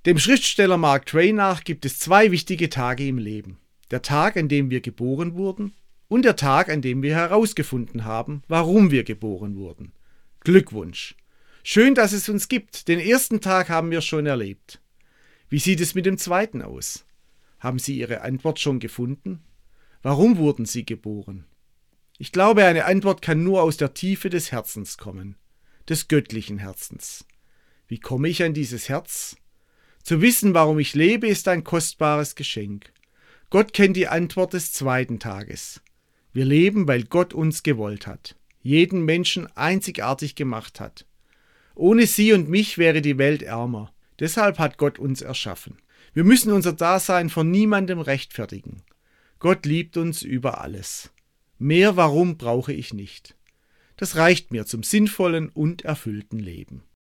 Dem Schriftsteller Mark Twain nach gibt es zwei wichtige Tage im Leben. Der Tag, an dem wir geboren wurden, und der Tag, an dem wir herausgefunden haben, warum wir geboren wurden. Glückwunsch! Schön, dass es uns gibt. Den ersten Tag haben wir schon erlebt. Wie sieht es mit dem zweiten aus? Haben Sie Ihre Antwort schon gefunden? Warum wurden Sie geboren? Ich glaube, eine Antwort kann nur aus der Tiefe des Herzens kommen, des göttlichen Herzens. Wie komme ich an dieses Herz? Zu wissen, warum ich lebe, ist ein kostbares Geschenk. Gott kennt die Antwort des zweiten Tages. Wir leben, weil Gott uns gewollt hat, jeden Menschen einzigartig gemacht hat. Ohne Sie und mich wäre die Welt ärmer. Deshalb hat Gott uns erschaffen. Wir müssen unser Dasein vor niemandem rechtfertigen. Gott liebt uns über alles. Mehr Warum brauche ich nicht. Das reicht mir zum sinnvollen und erfüllten Leben.